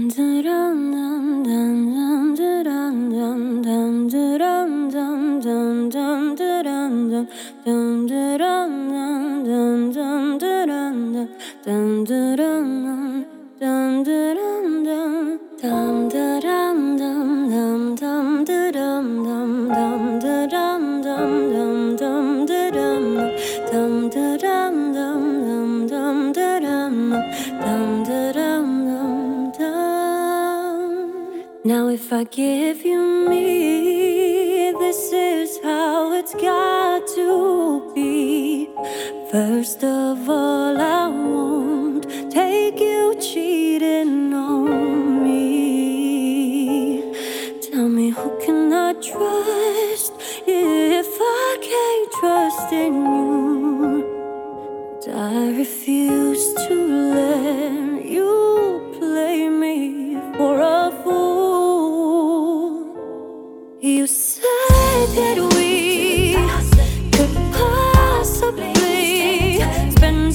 Now if I give you me, this is how it's got to be. First of all, I won't take you cheating on me. Tell me, who can I trust if I can't trust in you? And I refuse to let you play me for a fool. You said that we could possibly spend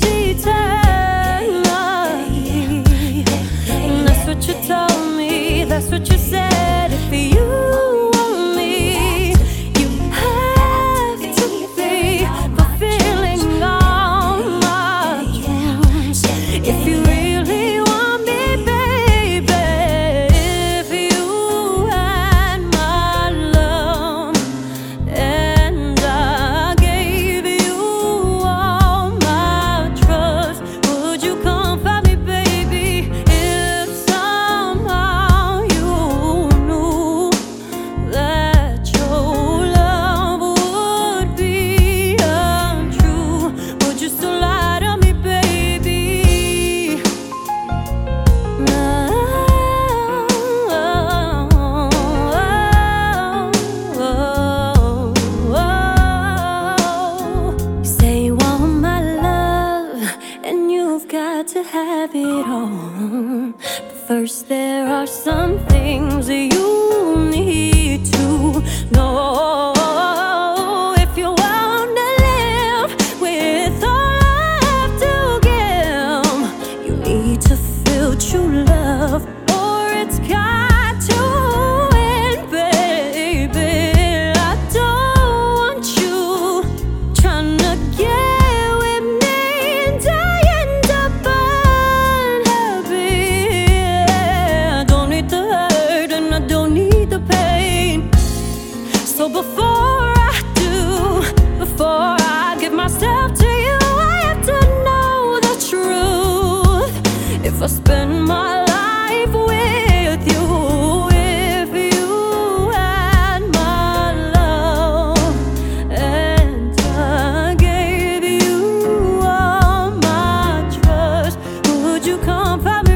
eternity, and that's what you told me, that's what you said. If you want me, you have to be fulfilling all my dreams. If you really want me, baby, if you had my love and I gave you all my trust, would you come find me, baby? If somehow you knew that your love would be untrue, would you still lie to me, baby? You say you want my love, and you've got to have it all. But first, there are some things that you need to know. If you want to live with all I have to give, you need to feel true love, or it's got to end, baby. I don't want you trying to get with me and I end up unhappy. I don't need the hurt and I don't need the pain. So before I give myself to you, I have to know the truth. If I spend my life with you, if you had my love and I gave you all my trust, would you come find me?